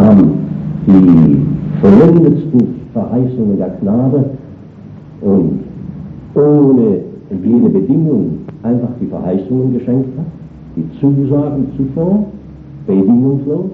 haben die vollendetsten Verheißungen der Gnade und ohne jede Bedingung einfach die Verheißungen geschenkt hat, die Zusagen zuvor, bedingungslos.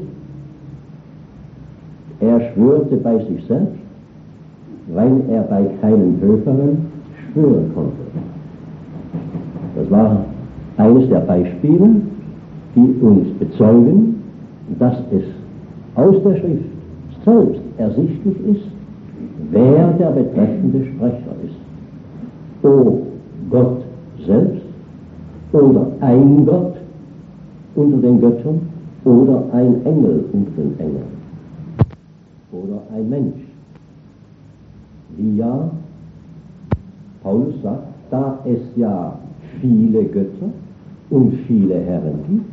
Er schwörte bei sich selbst, weil er bei keinem Höheren schwören konnte. Das war eines der Beispiele, die uns bezeugen, dass es aus der Schrift selbst ersichtlich ist, wer der betreffende Sprecher ist. O Gott selbst oder ein Gott unter den Göttern oder ein Engel unter den Engeln oder ein Mensch. Wie ja Paulus sagt, da es ja viele Götter und viele Herren gibt,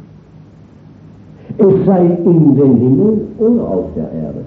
es sei in den Himmel oder auf der Erde.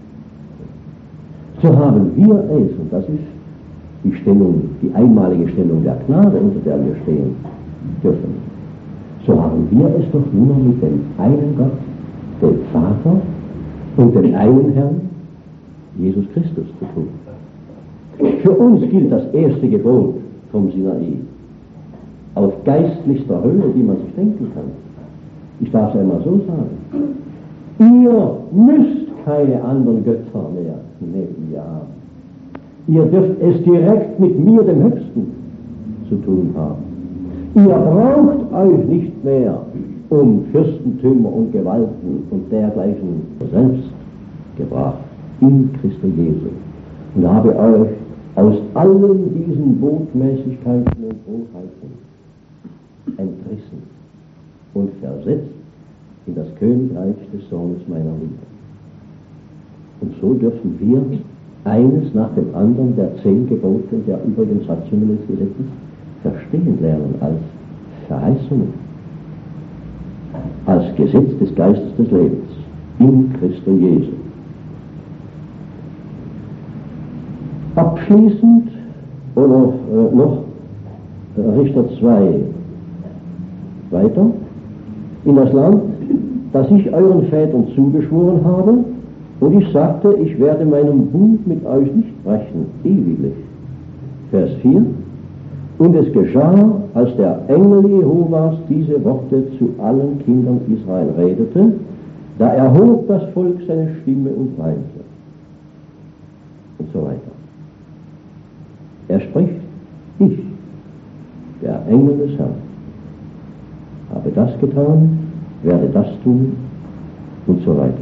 So haben wir es, und das ist die Stellung, die einmalige Stellung der Gnade, unter der wir stehen dürfen. So haben wir es doch nur mit dem einen Gott, dem Vater und dem einen Herrn, Jesus Christus, zu tun. Für uns gilt das erste Gebot vom Sinai auf geistlichster Höhe, die man sich denken kann. Ich darf es einmal so sagen. Ihr müsst keine anderen Götter mehr neben mir haben. Ihr dürft es direkt mit mir, dem Höchsten, zu tun haben. Ihr braucht euch nicht mehr um Fürstentümer und Gewalten und dergleichen selbst gebracht in Christus Jesu. Und habe euch aus allen diesen Botmäßigkeiten und Hochheiten entrissen und versetzt in das Königreich des Sohnes meiner Liebe. Und so dürfen wir eines nach dem anderen der 10 Gebote der übrigen Satzungen des Gesetzes verstehen lernen als Verheißungen, als Gesetz des Geistes des Lebens in Christo Jesu. Abschließend oder noch Richter 2 weiter. In das Land, das ich euren Vätern zugeschworen habe, und ich sagte, ich werde meinen Bund mit euch nicht brechen, ewiglich. Vers 4. Und es geschah, als der Engel Jehovas diese Worte zu allen Kindern Israel redete, da erhob das Volk seine Stimme und weinte. Und so weiter. Er spricht, ich, der Engel des Herrn, habe das getan, werde das tun und so weiter.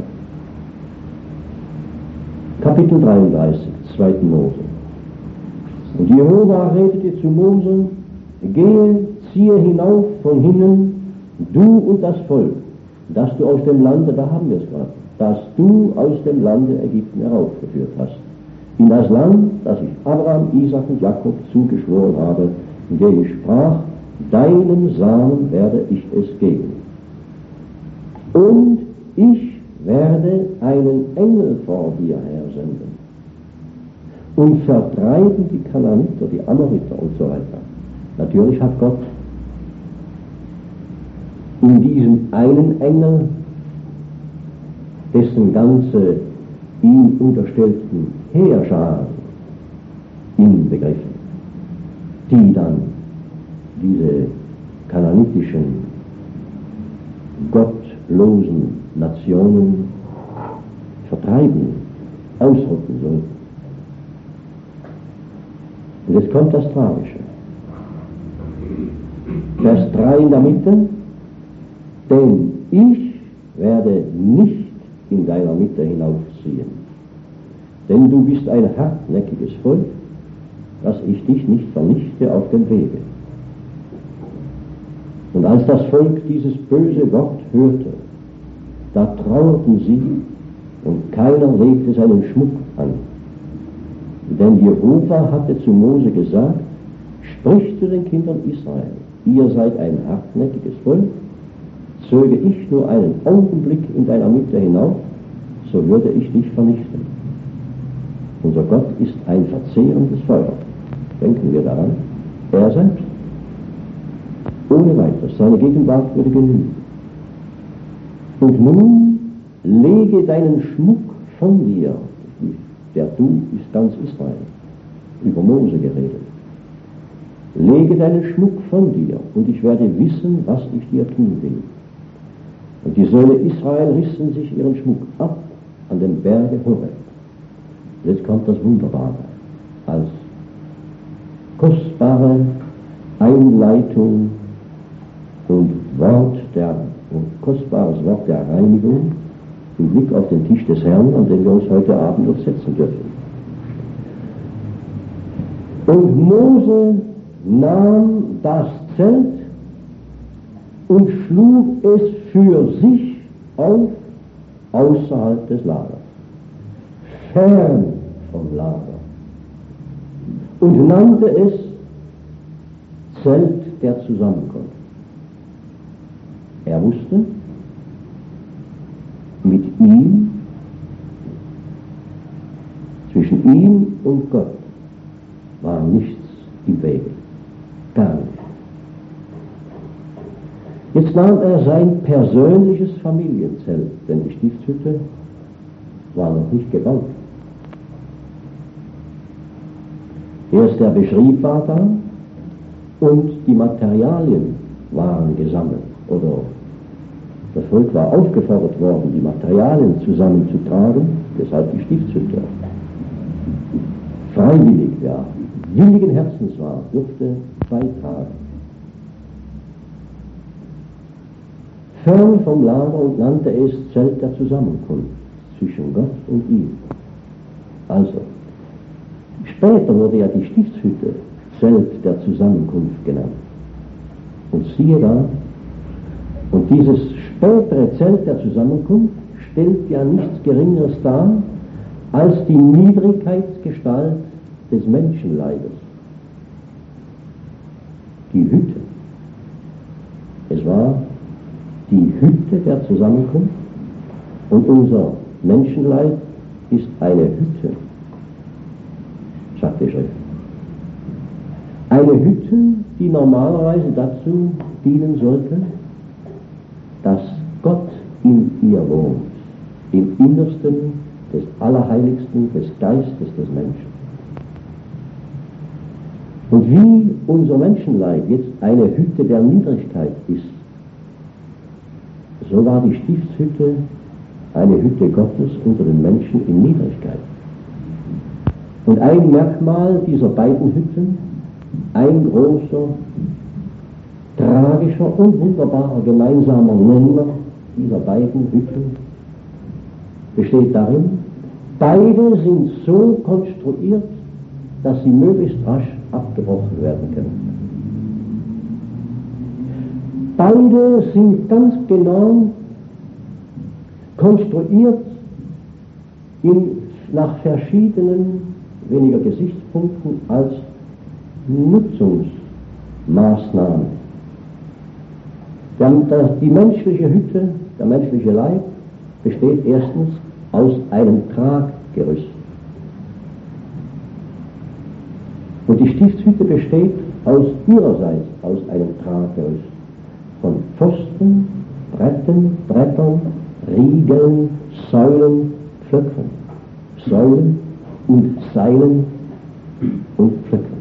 Kapitel 33, 2. Mose. Und Jehova redete zu Mose, gehe, ziehe hinauf von hinnen, du und das Volk, das du aus dem Lande, da haben wir es gerade, das du aus dem Lande Ägypten heraufgeführt hast, in das Land, das ich Abraham, Isaac und Jakob zugeschworen habe, in dem ich sprach, deinem Samen werde ich es geben. Und ich werde einen Engel vor dir hersenden und vertreiben die Kanaaniter, die Amoriter und so weiter. Natürlich hat Gott in diesem einen Engel, dessen ganze ihm unterstellten Heerscharen inbegriffen, die dann diese kanaanitischen, gottlosen Nationen vertreiben, ausrotten sollen. Und jetzt kommt das Tragische. Vers 3 in der Mitte, denn ich werde nicht in deiner Mitte hinaufziehen, denn du bist ein hartnäckiges Volk, dass ich dich nicht vernichte auf dem Wege. Und als das Volk dieses böse Wort hörte, da trauerten sie und keiner legte seinen Schmuck an. Denn Jehova hatte zu Mose gesagt, sprich zu den Kindern Israel, ihr seid ein hartnäckiges Volk, zöge ich nur einen Augenblick in deiner Mitte hinauf, so würde ich dich vernichten. Unser Gott ist ein verzehrendes Feuer. Denken wir daran, er selbst. Ohne weiteres, seine Gegenwart würde genügen. Und nun lege deinen Schmuck von dir. Der Du ist ganz Israel, über Mose geredet. Lege deinen Schmuck von dir, und ich werde wissen, was ich dir tun will. Und die Söhne Israel rissen sich ihren Schmuck ab an dem Berge Horeb. Jetzt kommt das Wunderbare, als kostbare Einleitung und kostbares Wort der Reinigung im Blick auf den Tisch des Herrn, an den wir uns heute Abend noch setzen dürfen. Und Mose nahm das Zelt und schlug es für sich auf außerhalb des Lagers, fern vom Lager, und nannte es Zelt der Zusammenkunft. Er wusste, mit ihm, zwischen ihm und Gott, war nichts im Wege. Gar nicht. Jetzt nahm er sein persönliches Familienzelt, denn die Stiftshütte war noch nicht gebaut. Erst der Beschrieb war da und die Materialien waren gesammelt, oder das Volk war aufgefordert worden, die Materialien zusammenzutragen, deshalb die Stiftshütte. Freiwillig, ja, willigen Herzens war, durfte beitragen. Fern vom Lager, und nannte es Zelt der Zusammenkunft zwischen Gott und ihm. Also, später wurde ja die Stiftshütte Zelt der Zusammenkunft genannt. Und siehe da, und dieses spätere Zelt der Zusammenkunft stellt ja nichts Geringeres dar als die Niedrigkeitsgestalt des Menschenleibes. Die Hütte. Es war die Hütte der Zusammenkunft, und unser Menschenleib ist eine Hütte, sagt die Schrift. Eine Hütte, die normalerweise dazu dienen sollte, dass Gott in ihr wohnt, im Innersten des Allerheiligsten, des Geistes des Menschen. Und wie unser Menschenleib jetzt eine Hütte der Niedrigkeit ist, so war die Stiftshütte eine Hütte Gottes unter den Menschen in Niedrigkeit. Und ein Merkmal dieser beiden Hütten, ein großer, tragischer und wunderbarer gemeinsamer Nenner dieser beiden Hütten besteht darin, beide sind so konstruiert, dass sie möglichst rasch abgebrochen werden können. Beide sind ganz genau konstruiert nach verschiedenen, weniger Gesichtspunkten als Nutzungsmaßnahmen. Die menschliche Hütte, der menschliche Leib, besteht erstens aus einem Traggerüst. Und die Stiftshütte besteht ihrerseits aus einem Traggerüst von Pfosten, Brettern, Riegeln, Säulen, Pflöcken. Säulen und Seilen und Pflöcken.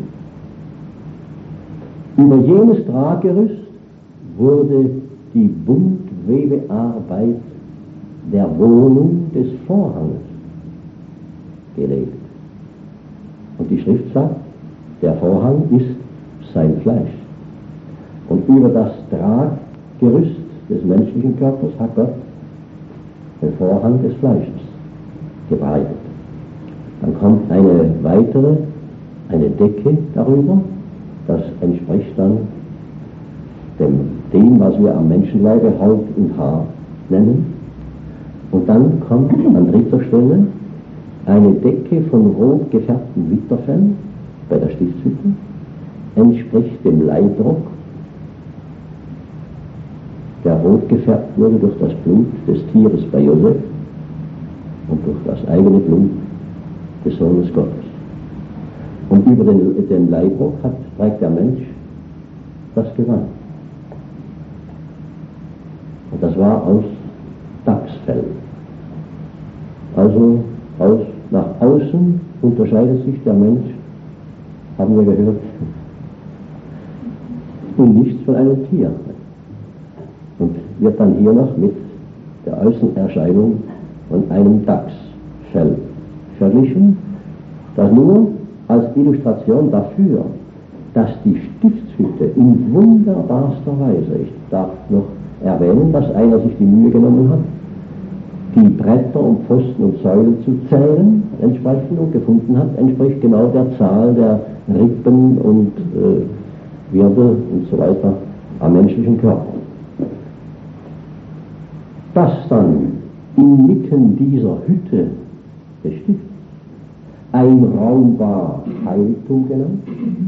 Über jenes Traggerüst wurde die Buntwebearbeit der Wohnung des Vorhanges gelegt. Und die Schrift sagt, der Vorhang ist sein Fleisch. Und über das Traggerüst des menschlichen Körpers hat Gott den Vorhang des Fleisches gebreitet. Dann kommt eine weitere, eine Decke darüber, das entspricht dann dem, was wir am Menschenleibe Haut und Haar nennen. Und dann kommt an dritter Stelle eine Decke von rot gefärbtem Witterfell bei der Stiftshütte, entspricht dem Leibrock, der rot gefärbt wurde durch das Blut des Tieres bei Josef und durch das eigene Blut des Sohnes Gottes. Und über den Leibrock trägt der Mensch das Gewand. Und das war aus Dachsfell. Also nach außen unterscheidet sich der Mensch, haben wir gehört, in nichts von einem Tier. Und wird dann hier noch mit der Außenerscheinung von einem Dachsfell verglichen, das nur als Illustration dafür, dass die Stiftshütte in wunderbarster Weise, ich darf noch erwähnen, dass einer sich die Mühe genommen hat, die Bretter und Pfosten und Säulen zu zählen, entsprechend und gefunden hat, entspricht genau der Zahl der Rippen und Wirbel und so weiter am menschlichen Körper. Dass dann inmitten dieser Hütte des Stifts ein Raum war, Heiligtum genannt,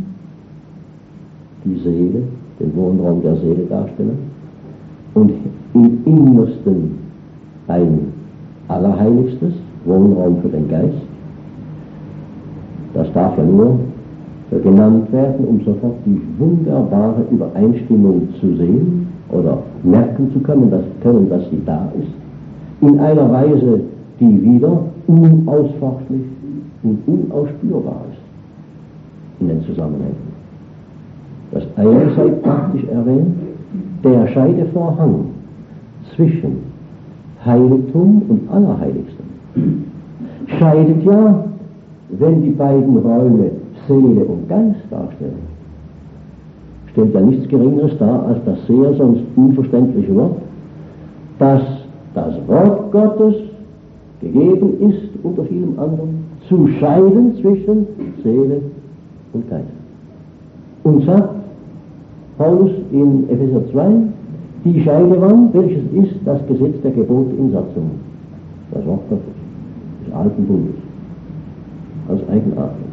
die Seele, den Wohnraum der Seele darstellen, und im Innersten ein Allerheiligstes, Wohnraum für den Geist. Das darf ja nur genannt werden, um sofort die wunderbare Übereinstimmung zu sehen oder merken zu können, dass sie da ist, in einer Weise, die wieder unausforschlich und unausspürbar ist in den Zusammenhängen. Das eine sei praktisch erwähnt, der Scheidevorhang zwischen Heiligtum und Allerheiligstem scheidet ja, wenn die beiden Räume Seele und Geist darstellen, stellt ja nichts Geringeres dar als das sehr sonst unverständliche Wort, dass das Wort Gottes gegeben ist, unter vielem anderen, zu scheiden zwischen Seele und Geist. Und sagt Paulus in Epheser 2, die Scheidewand, welches ist das Gesetz der Gebote in Satzungen, das Wort Gottes, des alten Bundes, als eigenartig.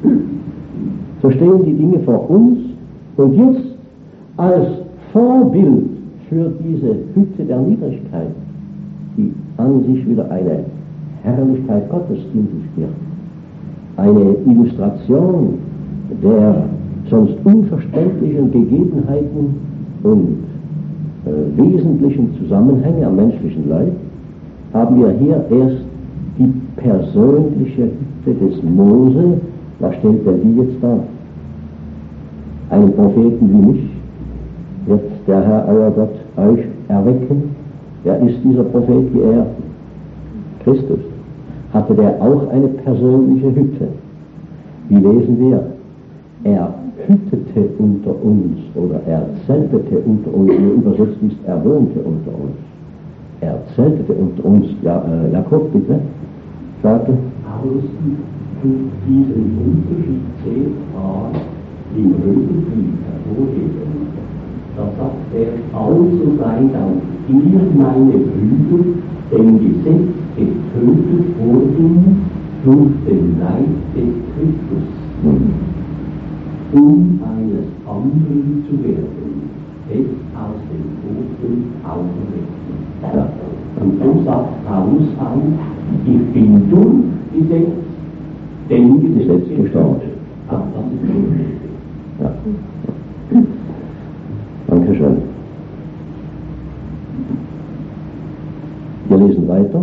So stehen die Dinge vor uns und jetzt als Vorbild für diese Hütte der Niedrigkeit, die an sich wieder eine Herrlichkeit Gottes in sich birgt, eine Illustration der sonst unverständlichen Gegebenheiten und wesentlichen Zusammenhänge am menschlichen Leib, haben wir hier erst die persönliche Hütte des Mose. Was stellt er die jetzt dar? Einen Propheten wie mich wird der Herr, euer Gott, euch erwecken. Wer ist dieser Prophet wie er? Christus. Hatte der auch eine persönliche Hütte? Wie lesen wir? Er hütete unter uns oder er zeltete unter uns, wie übersetzt ist, er wohnte unter uns. Er zeltete unter uns. Ja, Jakob, bitte. Sagte. Paulus tut diesen Unterschied sehr klar im Römerbrief hervorheben. Da sagt er, also seid auch ihr, meine Brüder, dem Gesetz getötet worden durch den Leib des Christus, um eines anderen zu werden, es aus den Toten auferwecken. Ja. Und so sagt Paulus auch, ich bin durch Gesetz, dem Gesetz gestorben. Ach, das ist so richtig. Ja. Dankeschön. Wir lesen weiter.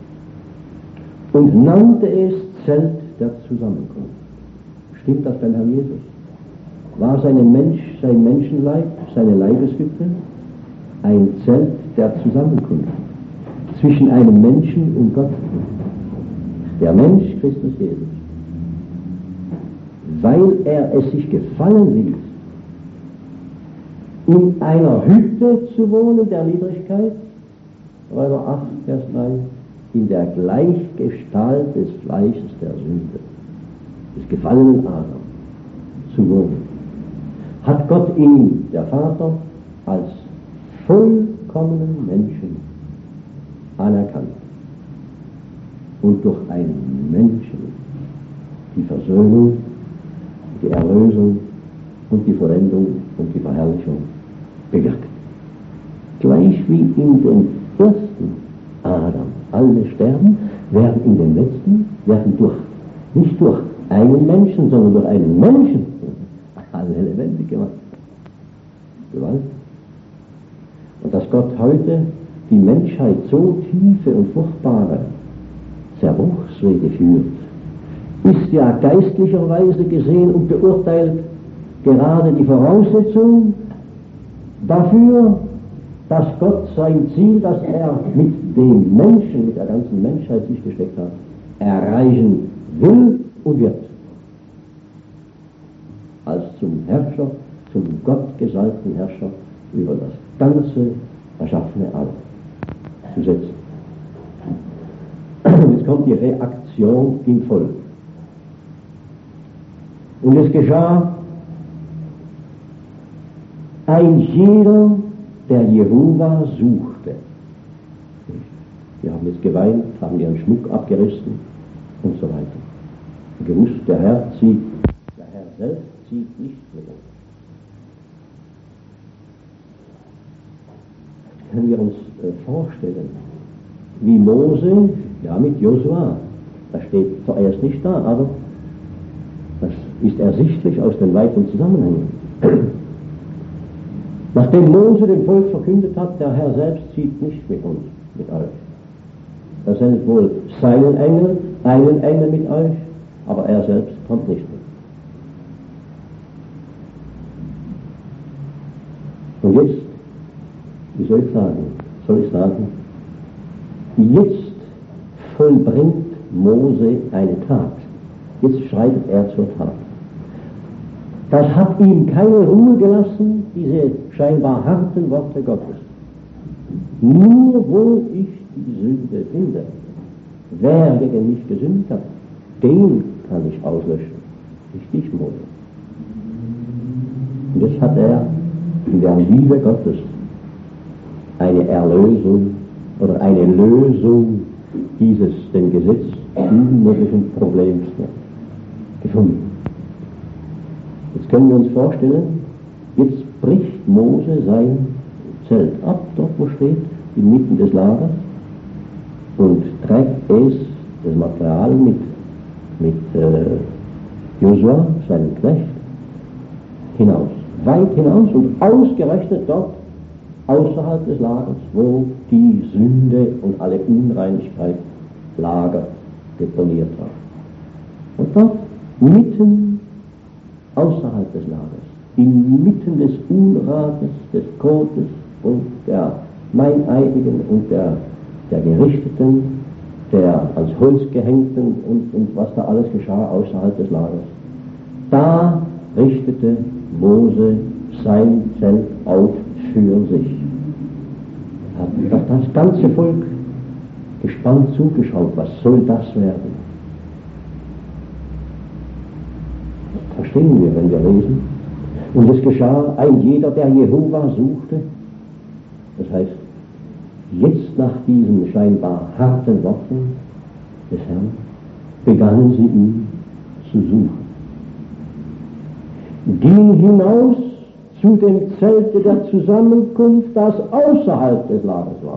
Und nannte es Zelt der Zusammenkunft. Stimmt das beim Herrn Jesus? War sein Menschenleib, seine Leibeshütte, ein Zelt der Zusammenkunft zwischen einem Menschen und Gott? Der Mensch, Christus Jesus, weil er es sich gefallen ließ, in einer Hütte zu wohnen der Niedrigkeit, Römer 8, Vers 3, in der Gleichgestalt des Fleisches der Sünde, des gefallenen Adam, zu wohnen, hat Gott ihn, der Vater, als vollkommenen Menschen anerkannt und durch einen Menschen die Versöhnung, die Erlösung und die Vollendung und die Verherrlichung bewirkt. Gleich wie in den ersten Adam alle sterben, werden in den letzten, nicht durch einen Menschen, sondern durch einen Menschen alle lebendig gemacht. Gewalt. Und dass Gott heute die Menschheit so tiefe und furchtbare Zerbruchswege führt, ist ja geistlicherweise gesehen und beurteilt gerade die Voraussetzung dafür, dass Gott sein Ziel, das er mit dem Menschen, mit der ganzen Menschheit sich gesteckt hat, erreichen will und wird. Als zum Herrscher, zum gottgesalbten Herrscher über das ganze erschaffene All zu setzen. Jetzt kommt die Reaktion im Volk. Und es geschah, ein jeder, der Jehova suchte. Wir haben jetzt geweint, haben ihren Schmuck abgerissen und so weiter. Und gewusst, der Herr selbst zieht nicht mit uns. Jetzt können wir uns vorstellen, wie Mose, ja mit Josua, das steht zuerst nicht da, aber das ist ersichtlich aus den weiteren Zusammenhängen. Nachdem Mose dem Volk verkündet hat, der Herr selbst zieht nicht mit uns, mit euch. Er sendet wohl seinen Engel, einen Engel mit euch, aber er selbst kommt nicht mit. Und jetzt, wie soll ich sagen, jetzt vollbringt Mose eine Tat. Jetzt schreitet er zur Tat. Das hat ihm keine Ruhe gelassen, diese scheinbar harten Worte Gottes. Nur wo ich die Sünde finde, wer gegen mich gesündigt hat, den kann ich auslöschen. Nicht dich, Mose. Und jetzt hat er in der Liebe Gottes eine Erlösung oder eine Lösung dieses dem Gesetz unmöglichen Problems gefunden. Jetzt können wir uns vorstellen, jetzt bricht Mose sein Zelt ab, dort wo steht, inmitten des Lagers, und trägt es, das Material mit Josua, seinem Knecht, hinaus. Weit hinaus und ausgerechnet dort, außerhalb des Lagers, wo die Sünde und alle Unreinigkeit Lager deponiert war. Und dort, mitten außerhalb des Lagers, inmitten des Unrates, des Kotes und der Meineidigen und der Gerichteten, der als Holz gehängten und was da alles geschah außerhalb des Lagers, da richtete Mose sein Zelt auf für sich. Hat das ganze Volk gespannt zugeschaut, was soll das werden? Verstehen wir, wenn wir lesen. Und es geschah, ein jeder, der Jehova suchte, das heißt, jetzt nach diesen scheinbar harten Worten des Herrn, begannen sie ihn zu suchen. Ging hinaus zu dem Zelte der Zusammenkunft, das außerhalb des Lagers war,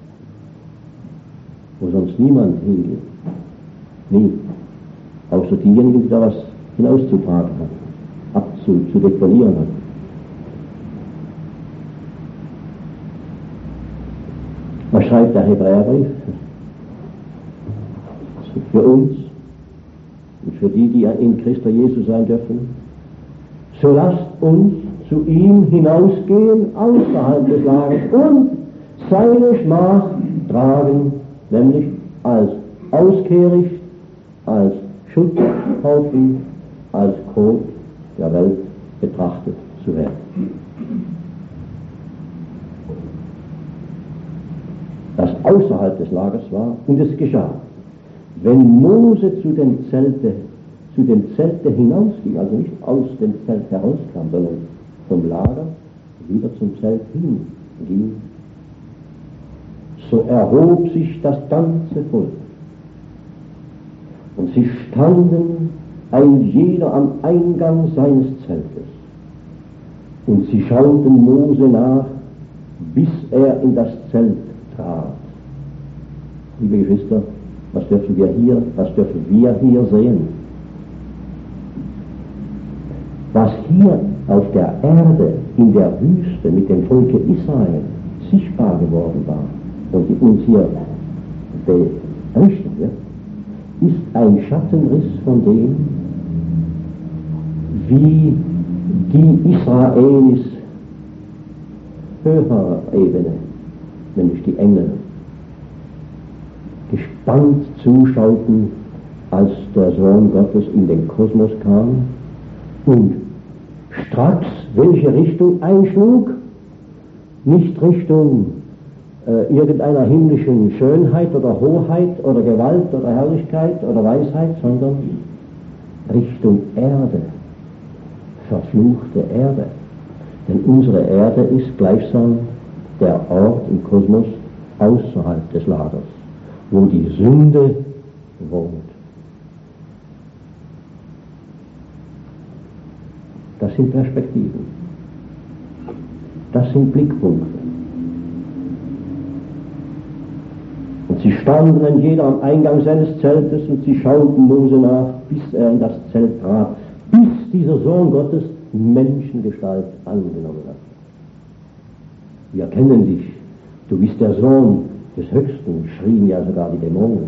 wo sonst niemand hingeht. Nie. Außer diejenigen, die da was hinauszutragen hat, zu deponieren hat. Was schreibt der Hebräerbrief? Für uns und für die, die in Christus Jesus sein dürfen. So lasst uns zu ihm hinausgehen außerhalb des Lagers und seine Schmach tragen, nämlich als Auskehricht, als Schutzhaufen, als Kot der Welt betrachtet zu werden. Das außerhalb des Lagers war, und es geschah, wenn Mose zu dem Zelte hinausging, also nicht aus dem Zelt herauskam, sondern vom Lager wieder zum Zelt hinging, so erhob sich das ganze Volk. Und sie standen ein jeder am Eingang seines Zeltes. Und sie schauten Mose nach, bis er in das Zelt trat. Liebe Geschwister, was dürfen wir hier sehen? Was hier auf der Erde, in der Wüste mit dem Volke Israel sichtbar geworden war und die uns hier berichten wird, ist ein Schattenriss von dem, wie die Israelis höherer Ebene, nämlich die Engel, gespannt zuschauten, als der Sohn Gottes in den Kosmos kam und stracks welche Richtung einschlug, nicht Richtung irgendeiner himmlischen Schönheit oder Hoheit oder Gewalt oder Herrlichkeit oder Weisheit, sondern Richtung Erde, verfluchte Erde. Denn unsere Erde ist gleichsam der Ort im Kosmos außerhalb des Lagers, wo die Sünde wohnt. Das sind Perspektiven. Das sind Blickpunkte. Und sie standen ein jeder am Eingang seines Zeltes und sie schauten Mose nach, bis er in das Zelt trat, bis dieser Sohn Gottes Menschengestalt angenommen hat. Wir kennen dich, du bist der Sohn des Höchsten, schrien ja sogar die Dämonen.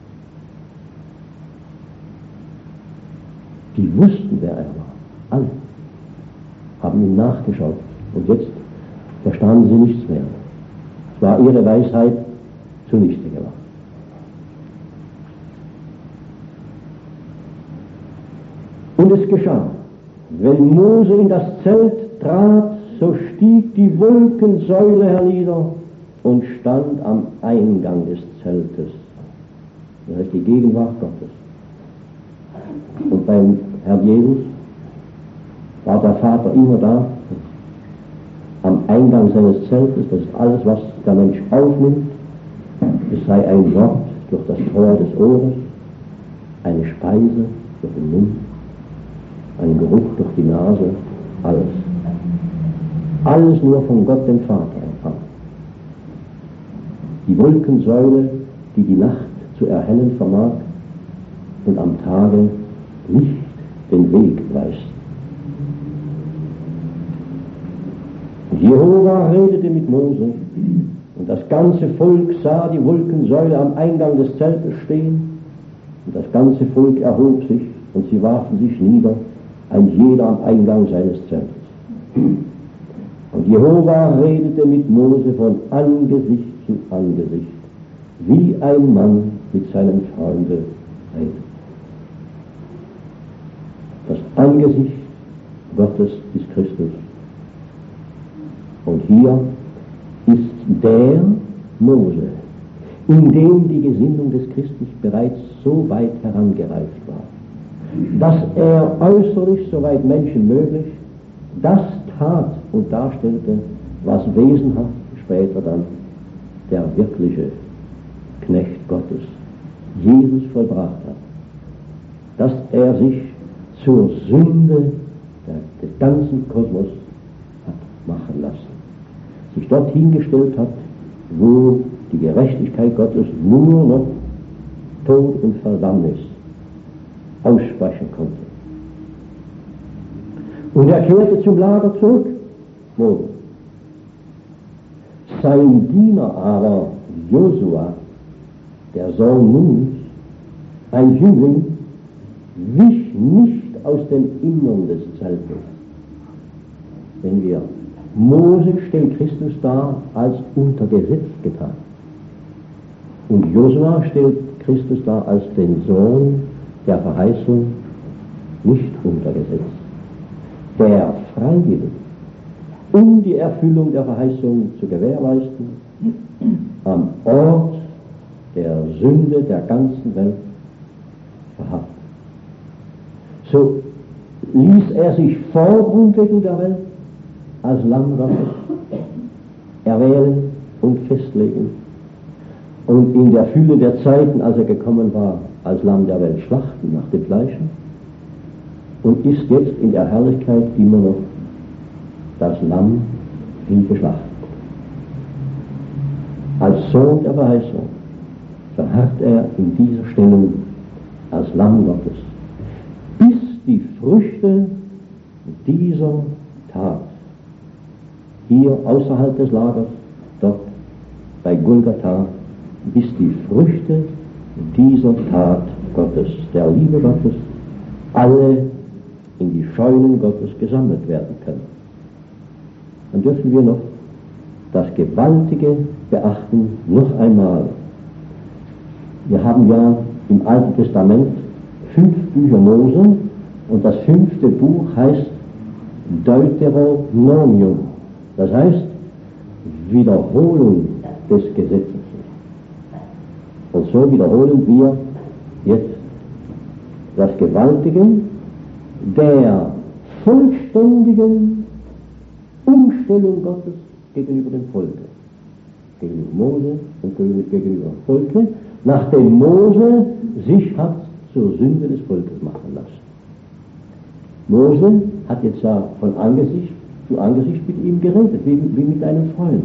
Die wussten, wer er war, alle, haben ihm nachgeschaut und jetzt verstanden sie nichts mehr. Es war ihre Weisheit zunichte gemacht. Und es geschah, wenn Mose in das Zelt trat, so stieg die Wolkensäule hernieder und stand am Eingang des Zeltes. Das ist die Gegenwart Gottes. Und beim Herrn Jesus war der Vater immer da, am Eingang seines Zeltes. Das ist alles, was der Mensch aufnimmt. Es sei ein Wort durch das Tor des Ohres, eine Speise durch den Mund, ein Geruch durch die Nase, alles. Alles nur von Gott dem Vater empfangen. Die Wolkensäule, die die Nacht zu erhellen vermag und am Tage Licht den Weg weist. Und Jehova redete mit Mose und das ganze Volk sah die Wolkensäule am Eingang des Zeltes stehen und das ganze Volk erhob sich und sie warfen sich nieder, ein jeder am Eingang seines Zeltes. Und Jehova redete mit Mose von Angesicht zu Angesicht, wie ein Mann mit seinem Freunde redet. Das Angesicht Gottes ist Christus. Und hier ist der Mose, in dem die Gesinnung des Christus bereits so weit herangereift war, dass er äußerlich, soweit Menschen möglich, das tat und darstellte, was wesenhaft später dann der wirkliche Knecht Gottes, Jesus, vollbracht hat. Dass er sich zur Sünde des ganzen Kosmos hat machen lassen, sich dort hingestellt hat, wo die Gerechtigkeit Gottes nur noch Tod und Verdammnis aussprechen konnte. Und er kehrte zum Lager zurück, Mose. Sein Diener aber, Josua, der Sohn Nuns, ein Jüngling, wich nicht aus dem Innern des Zeltes. Wenn wir Mose stellt Christus dar als unter Gesetz getan. Und Josua stellt Christus dar als den Sohn der Verheißung, nicht unter Gesetz, der freiwillig, um die Erfüllung der Verheißung zu gewährleisten, am Ort der Sünde der ganzen Welt verharrt. So ließ er sich vor Grundlegung der Welt als Lamm Gottes erwählen und festlegen und in der Fülle der Zeiten, als er gekommen war, als Lamm der Welt schlachten nach dem Fleischen und ist jetzt in der Herrlichkeit immer noch das Lamm wie geschlachtet. Als Sohn der Verheißung verharrt er in dieser Stellung als Lamm Gottes, bis die Früchte dieser Tat hier außerhalb des Lagers, dort bei Golgatha, bis die Früchte dieser Tat Gottes, der Liebe Gottes, alle in die Scheunen Gottes gesammelt werden können. Dann dürfen wir noch das Gewaltige beachten, noch einmal. Wir haben ja im Alten Testament 5 Bücher Mose und das 5. Buch heißt Deuteronomium. Das heißt Wiederholung des Gesetzes. Und so wiederholen wir jetzt das Gewaltige der vollständigen Umstellung Gottes gegenüber dem Volke. Gegenüber Mose und gegenüber dem Volke, nachdem Mose sich hat zur Sünde des Volkes machen lassen. Mose hat jetzt ja von Angesicht zu Angesicht mit ihm geredet, wie mit einem Freund,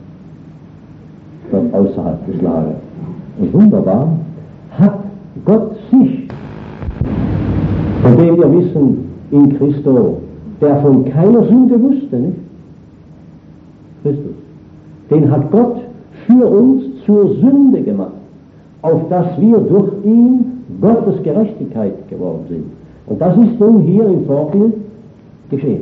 dort außerhalb des Lagers. Und wunderbar hat Gott sich, von dem wir wissen, in Christo, der von keiner Sünde wusste, nicht? Christus, den hat Gott für uns zur Sünde gemacht, auf dass wir durch ihn Gottes Gerechtigkeit geworden sind. Und das ist nun hier im Vorbild geschehen.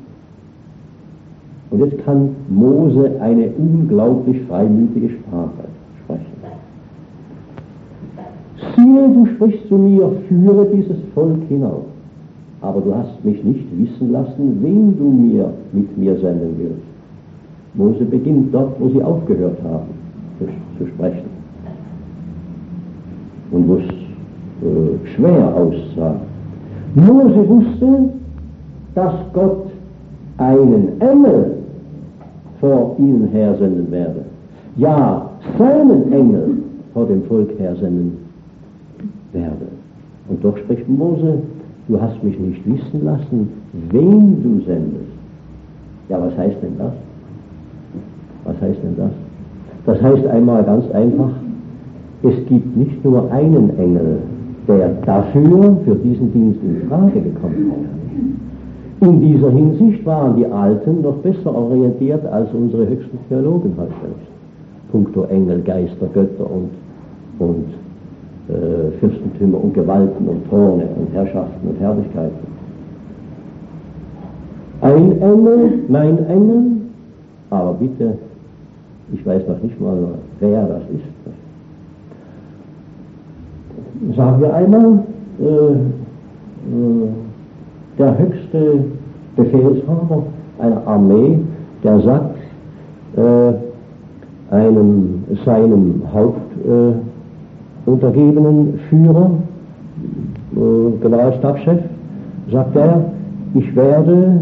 Und jetzt kann Mose eine unglaublich freimütige Sprache sprechen. Siehe, du sprichst zu mir, führe dieses Volk hinauf, aber du hast mich nicht wissen lassen, wen du mit mir senden willst. Mose beginnt dort, wo sie aufgehört haben zu sprechen. Und wo es schwer aussah. Mose wusste, dass Gott einen Engel vor ihnen hersenden werde. Ja, seinen Engel vor dem Volk hersenden werde. Und doch spricht Mose, du hast mich nicht wissen lassen, wen du sendest. Ja, was heißt denn das? Was heißt denn das? Das heißt einmal ganz einfach, es gibt nicht nur einen Engel, der dafür, für diesen Dienst in Frage gekommen ist. In dieser Hinsicht waren die Alten noch besser orientiert als unsere höchsten Theologen heute. Puncto Engel, Geister, Götter und Fürstentümer und Gewalten und Throne und Herrschaften und Herrlichkeiten. Ein Engel, mein Engel, aber bitte, ich weiß noch nicht mal, wer das ist. Sagen wir einmal, der höchste Befehlshaber einer Armee, der sagt seinem hauptuntergebenen Führer, Generalstabschef, sagt er, ich werde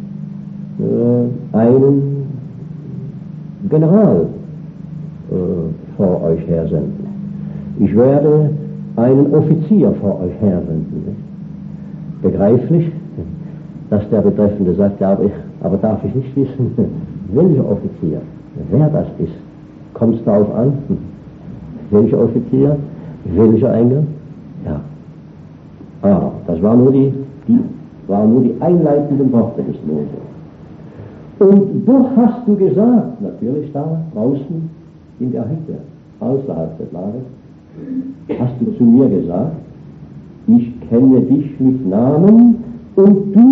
einen General vor euch hersenden. Ich werde einen Offizier vor euch hersenden. Begreiflich, dass der Betreffende sagt, ja, aber darf ich nicht wissen, welcher Offizier, wer das ist. Kommt es darauf an? Welcher Offizier? Welcher Engel? Ja. Ah, das waren nur die einleitenden Worte des Mose. Und doch hast du gesagt, natürlich da draußen in der Hütte, außerhalb des Lagers, hast du zu mir gesagt, ich kenne dich mit Namen und du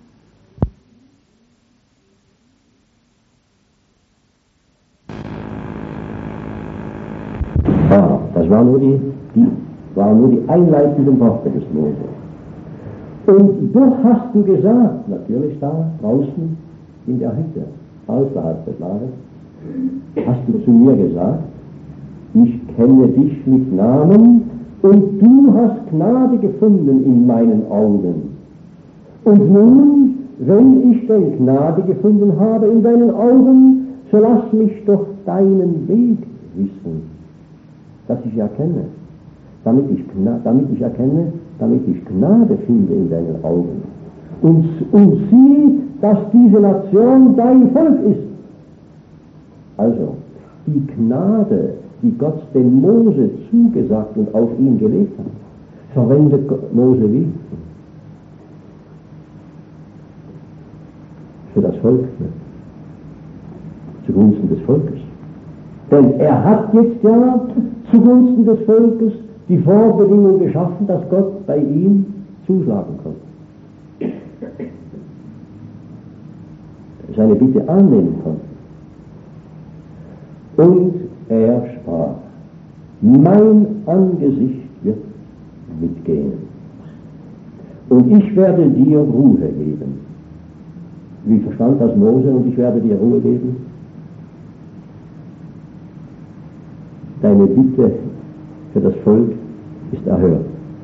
das waren nur die einleitenden Worte des Mose. Und doch hast du gesagt, natürlich da draußen in der Hütte, außerhalb des Lagers, hast du zu mir gesagt, ich kenne dich mit Namen und du hast Gnade gefunden in meinen Augen. Und nun, wenn ich denn Gnade gefunden habe in deinen Augen, so lass mich doch deinen Weg wissen, dass ich erkenne, damit ich Gnade finde in deinen Augen. Und sieh, dass diese Nation dein Volk ist. Also, die Gnade, die Gott dem Mose zugesagt und auf ihn gelegt hat, verwendet Mose wie? Für das Volk, zugunsten des Volkes. Denn er hat jetzt ja zugunsten des Volkes die Vorbedingung geschaffen, dass Gott bei ihm zuschlagen konnte. Seine Bitte annehmen konnte. Und er sprach: Mein Angesicht wird mitgehen. Und ich werde dir Ruhe geben. Wie verstand das Mose? Und ich werde dir Ruhe geben? Deine Bitte für das Volk ist erhört.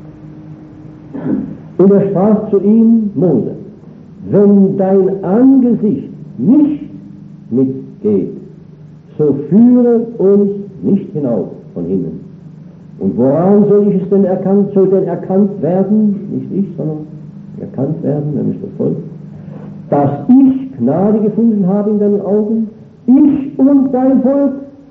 Und er sprach zu ihm: Mose, wenn dein Angesicht nicht mitgeht, so führe uns nicht hinauf von hinnen. Und woran soll ich es denn erkannt werden, nicht ich, sondern erkannt werden, nämlich das Volk, dass ich Gnade gefunden habe in deinen Augen, ich und dein Volk?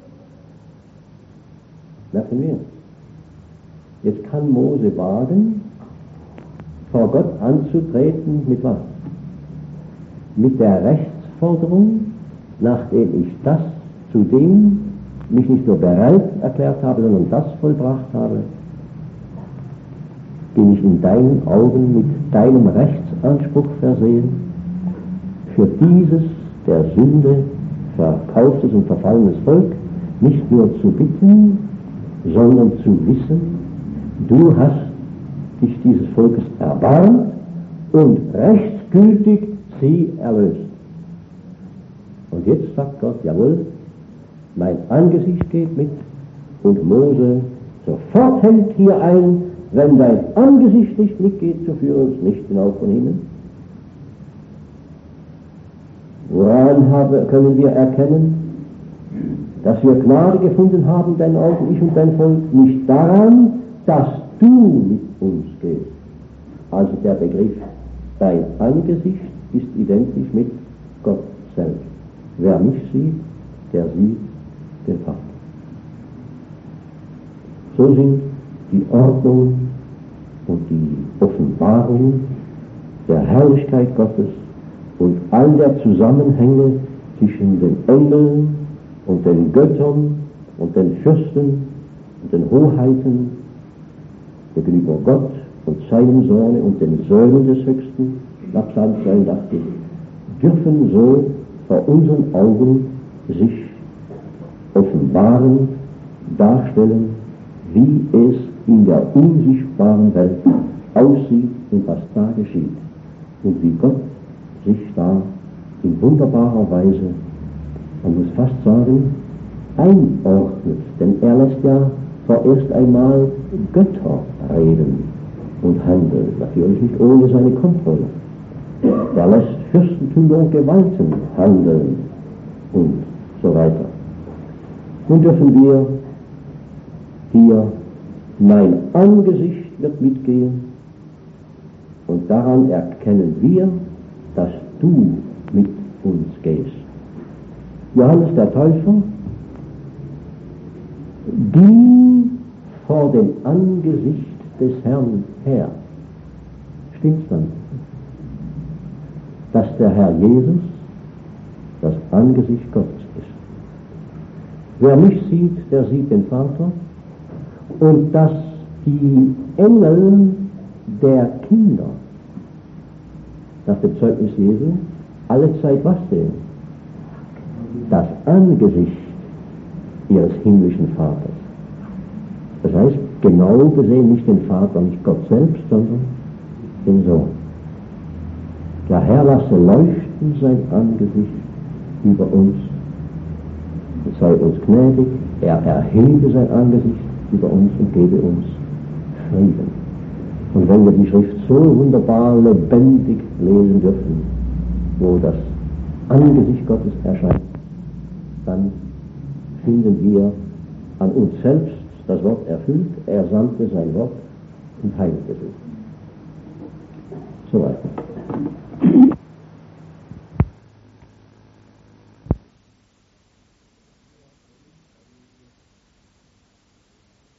Merken wir. Jetzt kann Mose wagen, vor Gott anzutreten mit was? Mit der Rechtsforderung, nachdem ich das, zu dem mich nicht nur bereit erklärt habe, sondern das vollbracht habe, bin ich in deinen Augen mit deinem Rechtsanspruch versehen, für dieses der Sünde verkauftes und verfallenes Volk nicht nur zu bitten, sondern zu wissen, du hast dich dieses Volkes erbarmt und rechtsgültig sie erlöst. Und jetzt sagt Gott: Jawohl, mein Angesicht geht mit. Und Mose sofort hält hier ein: Wenn dein Angesicht nicht mitgeht, so führe uns nicht hinauf von hinnen. Woran können wir erkennen, dass wir Gnade gefunden haben in deinen Augen, ich und dein Volk? Nicht daran, dass du mit uns gehst. Also der Begriff dein Angesicht ist identisch mit Gott selbst. Wer mich sieht, der sieht den Vater. So sind die Ordnung und die Offenbarung der Herrlichkeit Gottes und all der Zusammenhänge zwischen den Engeln und den Göttern und den Fürsten und den Hoheiten gegenüber Gott und seinem Sohne und den Söhnen des Höchsten, nach Psalm 82, dürfen so vor unseren Augen sich offenbaren, darstellen, wie es in der unsichtbaren Welt aussieht und was da geschieht. Und wie Gott sich da in wunderbarer Weise, man muss fast sagen, einordnet. Denn er lässt ja vorerst einmal Götter reden und handeln. Natürlich nicht ohne seine Kontrolle. Er lässt Fürstentümer und Gewalten handeln und so weiter. Nun dürfen wir hier: Mein Angesicht wird mitgehen, und daran erkennen wir, dass du mit uns gehst. Johannes der Täufer ging vor dem Angesicht des Herrn her. Stimmt's dann? Dass der Herr Jesus das Angesicht Gottes ist. Wer mich sieht, der sieht den Vater. Und dass die Engel der Kinder nach dem Zeugnis Jesu alle Zeit was sehen? Das Angesicht ihres himmlischen Vaters. Das heißt, genau gesehen nicht den Vater, nicht Gott selbst, sondern den Sohn. Der Herr lasse leuchten sein Angesicht über uns und sei uns gnädig. Er erhebe sein Angesicht über uns und gebe uns Frieden. Und wenn wir die Schrift so wunderbar lebendig lesen dürfen, wo das Angesicht Gottes erscheint, dann finden wir an uns selbst das Wort erfüllt. Er sandte sein Wort und heilte sie.